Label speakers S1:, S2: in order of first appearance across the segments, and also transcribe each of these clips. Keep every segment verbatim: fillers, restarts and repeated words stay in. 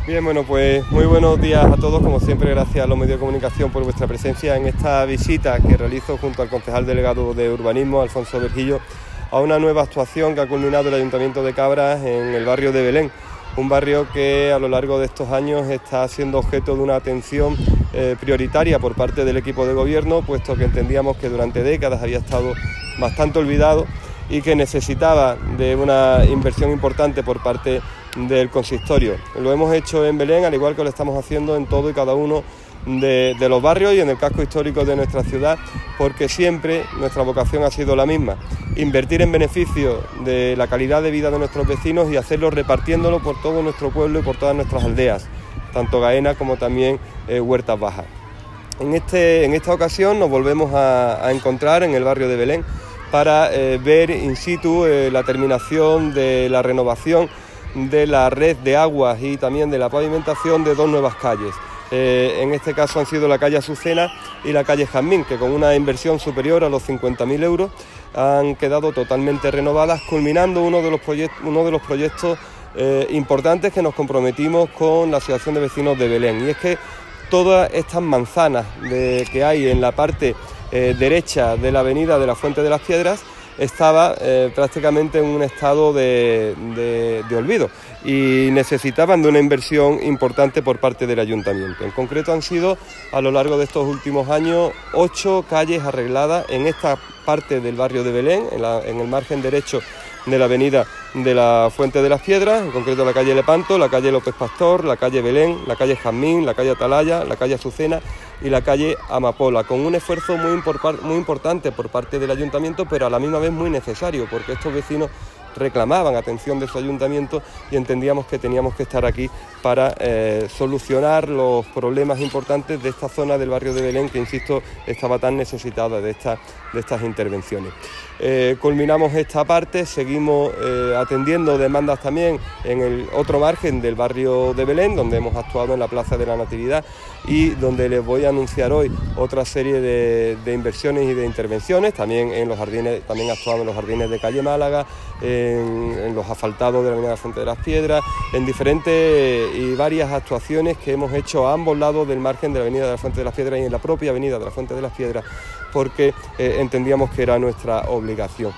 S1: Bien, bueno, pues muy buenos días a todos, como siempre gracias a los medios de comunicación por vuestra presencia en esta visita que realizo junto al concejal delegado de Urbanismo, Alfonso Vergillo, a una nueva actuación que ha culminado el Ayuntamiento de Cabras en el barrio de Belén, un barrio que a lo largo de estos años está siendo objeto de una atención eh, prioritaria por parte del equipo de gobierno, puesto que entendíamos que durante décadas había estado bastante olvidado y que necesitaba de una inversión importante por parte del consistorio. Lo hemos hecho en Belén, al igual que lo estamos haciendo en todo y cada uno de, de los barrios y en el casco histórico de nuestra ciudad, porque siempre nuestra vocación ha sido la misma: invertir en beneficio de la calidad de vida de nuestros vecinos y hacerlo repartiéndolo por todo nuestro pueblo y por todas nuestras aldeas, tanto Gaena como también eh, Huertas Bajas. En, este, en esta ocasión nos volvemos a, a encontrar en el barrio de Belén para eh, ver in situ eh, la terminación de la renovación de la red de aguas y también de la pavimentación de dos nuevas calles. Eh, en este caso han sido la calle Azucena y la calle Jazmín, que con una inversión superior a los cincuenta mil euros han quedado totalmente renovadas, culminando uno de los, proyect uno de los proyectos eh, importantes que nos comprometimos con la Asociación de Vecinos de Belén. Y es que todas estas manzanas de, que hay en la parte eh, derecha de la avenida de la Fuente de las Piedras estaba eh, prácticamente en un estado de, de, de olvido y necesitaban de una inversión importante por parte del ayuntamiento. En concreto han sido a lo largo de estos últimos años ocho calles arregladas en esta parte del barrio de Belén, en, la, en el margen derecho de la avenida de la Fuente de las Piedras, en concreto la calle Lepanto, la calle López Pastor, la calle Belén, la calle Jazmín, la calle Atalaya, la calle Azucena y la calle Amapola, con un esfuerzo muy, impor- muy importante por parte del ayuntamiento, pero a la misma vez muy necesario, porque estos vecinos reclamaban atención de su ayuntamiento y entendíamos que teníamos que estar aquí para eh, solucionar los problemas importantes de esta zona del barrio de Belén, que, insisto, estaba tan necesitada de, esta, de estas intervenciones. Eh, culminamos esta parte, seguimos eh, atendiendo demandas también en el otro margen del barrio de Belén, donde hemos actuado en la Plaza de la Natividad y donde les voy a anunciar hoy otra serie de, de inversiones y de intervenciones. También en los jardines, también actuamos en los jardines de calle Málaga, en, en los asfaltados de la avenida de la Fuente de las Piedras, en diferentes y varias actuaciones que hemos hecho a ambos lados del margen de la avenida de la Fuente de las Piedras y en la propia avenida de la Fuente de las Piedras, porque eh, entendíamos que era nuestra obligación.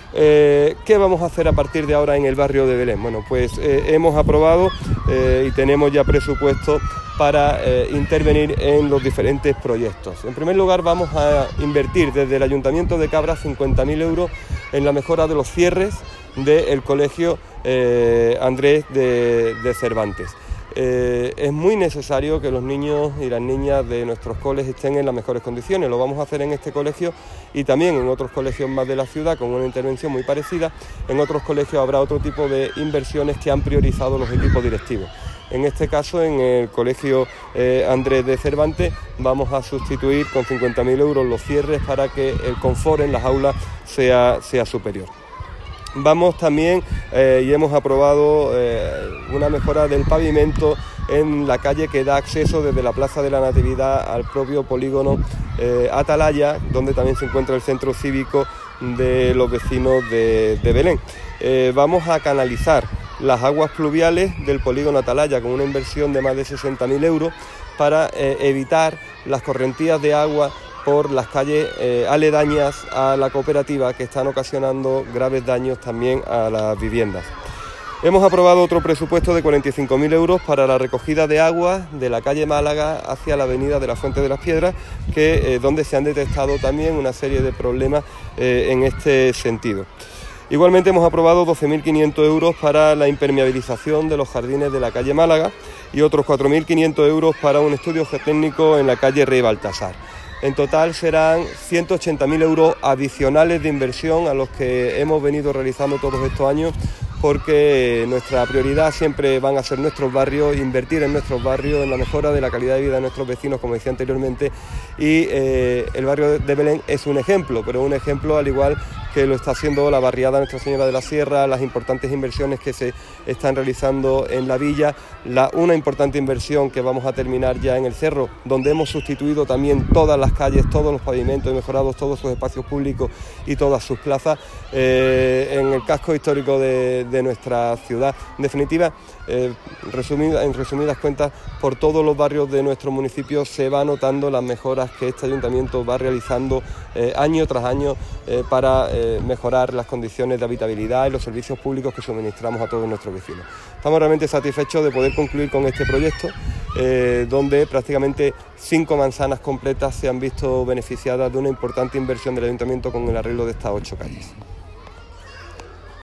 S1: Eh, ¿Qué vamos a hacer a partir de ahora en el barrio de Belén? Bueno, pues eh, hemos aprobado eh, y tenemos ya presupuesto para eh, intervenir en los diferentes proyectos. En primer lugar, vamos a invertir desde el Ayuntamiento de Cabras cincuenta mil euros en la mejora de los cierres del colegio eh, Andrés de, de Cervantes. Eh, es muy necesario que los niños y las niñas de nuestros coles estén en las mejores condiciones. Lo vamos a hacer en este colegio y también en otros colegios más de la ciudad con una intervención muy parecida. En otros colegios habrá otro tipo de inversiones que han priorizado los equipos directivos. En este caso, en el colegio eh, Andrés de Cervantes, vamos a sustituir con cincuenta mil euros los cierres para que el confort en las aulas sea, sea superior. Vamos también eh, y hemos aprobado eh, una mejora del pavimento en la calle que da acceso desde la Plaza de la Natividad al propio polígono eh, Atalaya, donde también se encuentra el centro cívico de los vecinos de, de Belén. Eh, vamos a canalizar las aguas pluviales del polígono Atalaya con una inversión de más de sesenta mil euros para eh, evitar las correntías de agua por las calles eh, aledañas a la cooperativa, que están ocasionando graves daños también a las viviendas. Hemos aprobado otro presupuesto de cuarenta y cinco mil euros para la recogida de agua de la calle Málaga hacia la avenida de la Fuente de las Piedras, que, eh, donde se han detectado también una serie de problemas eh, en este sentido. Igualmente hemos aprobado doce mil quinientos euros para la impermeabilización de los jardines de la calle Málaga y otros cuatro mil quinientos euros para un estudio geotécnico en la calle Rey Baltasar. En total serán ciento ochenta mil euros adicionales de inversión a los que hemos venido realizando todos estos años, porque nuestra prioridad siempre van a ser nuestros barrios, invertir en nuestros barrios, en la mejora de la calidad de vida de nuestros vecinos, como decía anteriormente, y eh, el barrio de Belén es un ejemplo, pero un ejemplo al igual que lo está haciendo la barriada Nuestra Señora de la Sierra, las importantes inversiones que se están realizando en la villa, la, una importante inversión que vamos a terminar ya en el Cerro, donde hemos sustituido también todas las calles, todos los pavimentos y mejorado todos sus espacios públicos y todas sus plazas, eh, en el casco histórico de, de nuestra ciudad. En definitiva, eh, resumida, en resumidas cuentas, por todos los barrios de nuestro municipio se va notando las mejoras que este ayuntamiento va realizando eh, año tras año eh, para eh, mejorar las condiciones de habitabilidad y los servicios públicos que suministramos a todos nuestros vecinos. Estamos realmente satisfechos de poder concluir con este proyecto, eh, donde prácticamente cinco manzanas completas se han visto beneficiadas de una importante inversión del ayuntamiento con el arreglo de estas ocho calles.